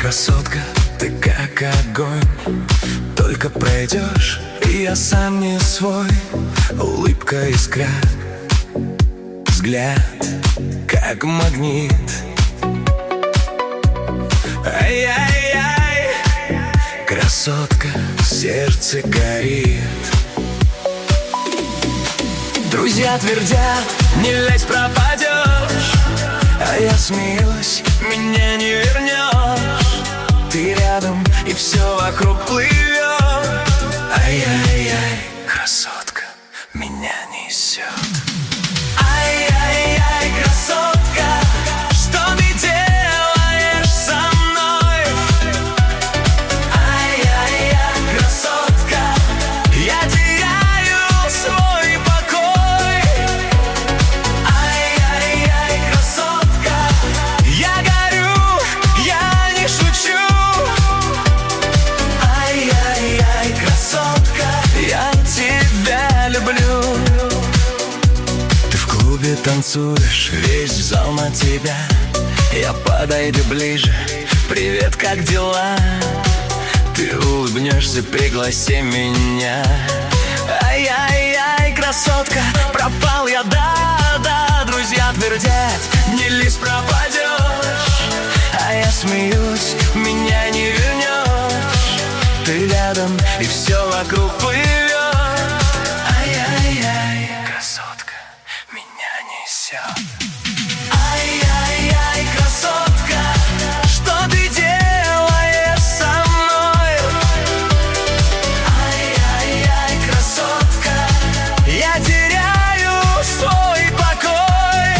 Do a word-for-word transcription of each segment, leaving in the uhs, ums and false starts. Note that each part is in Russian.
красотка, ты как огонь. Только пройдешь, и я сам не свой. Улыбка искра, взгляд как магнит. Ай-яй-яй, красотка, сердце горит. Друзья твердят, не лезь, пропадешь, а я смеюсь, меня не вернешь. Ты рядом, и все вокруг плывет. Ай-яй-яй, красотка, меня несет. Ай-яй-яй, красотка, что ты делаешь со мной? Ай-яй-яй, красотка, я теряю свой покой. Ай-яй-яй, красотка, я горю, я не шучу. Ай-яй-яй, красотка, я тебя люблю. Ты в клубе танцуешь, весь зал на тебя. Я подойду ближе, привет, как дела? Ты улыбнешься, пригласи меня. Ай-яй-яй, красотка, пропал я, да-да. Друзья твердят, не лезь, пропадешь, а я смеюсь, меня не вернешь. Ты рядом, и все вокруг плывет. Ай-яй-яй, красотка, меня несет. Ай-яй-яй, красотка, что ты делаешь со мной? Ай-яй-яй, красотка, я теряю свой покой.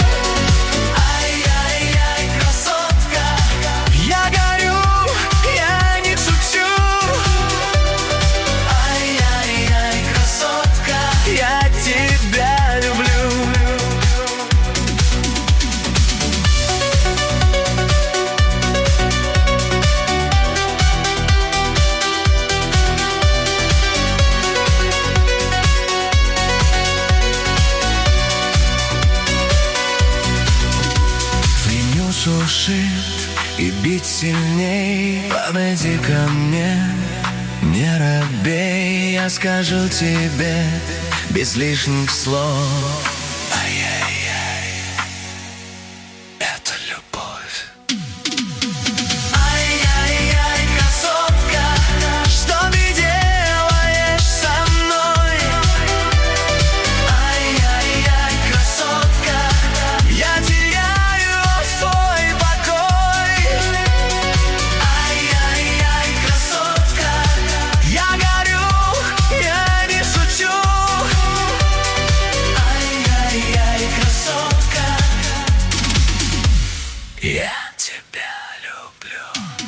Ай-яй-яй, красотка, я горю, я не шучу. Ай-яй-яй, красотка, я тебя люблю. Звеню сушит и бить сильней. Подойди ко мне, не робей, я скажу тебе без лишних слов. Ай-яй-яй, это любовь. Ай-яй-яй, красотка, что ты делаешь со мной? Ай-яй-яй, красотка, я теряю свой покой. Ай-яй-яй, красотка, я горю, я не шучу. Ай-яй-яй, красотка, я тебя люблю.